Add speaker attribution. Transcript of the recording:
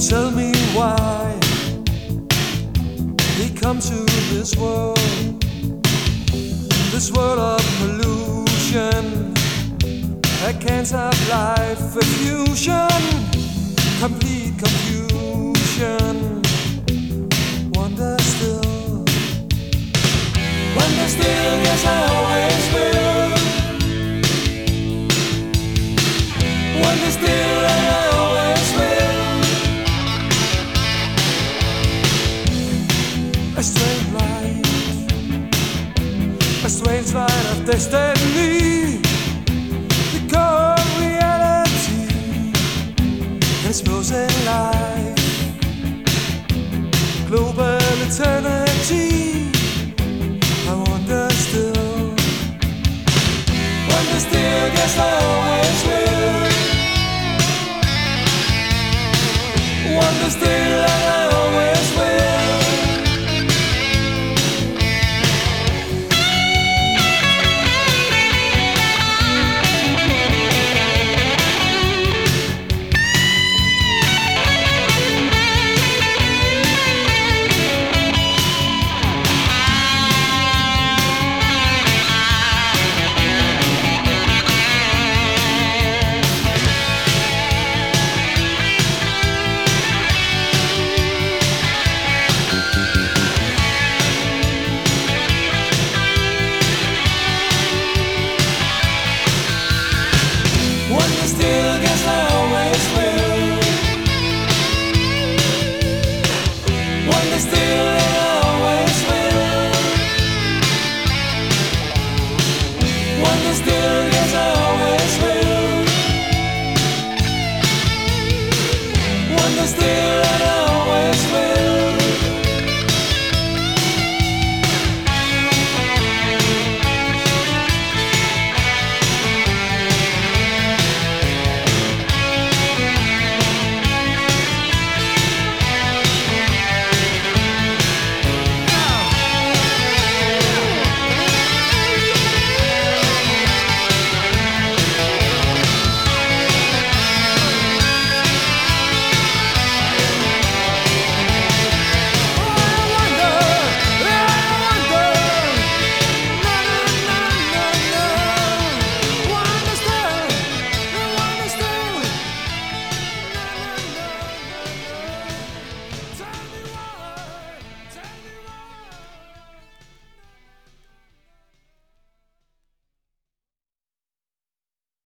Speaker 1: Tell me why he come to this world of pollution. I can't have life, a fusion, complete confusion. Wonder still, yes I always will. Wonder still, and I always will. A strange light of destiny, the cold reality, exposing life, global eternity. I wonder still, yes I always will. Wonder still, and I always will. Still